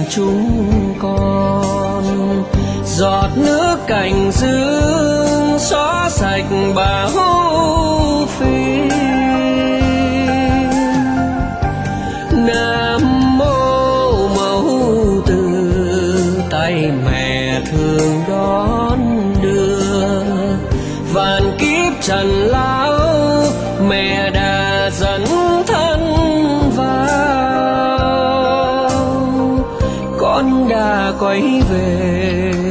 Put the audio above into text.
chúng con. Giọt nước cành dương xóa sạch bao phiền. Nam mô mẫu từ tay mẹ thương đón đưa. Vạn kiếp trần lão mẹ đã dẫn thân vào, con đã quay về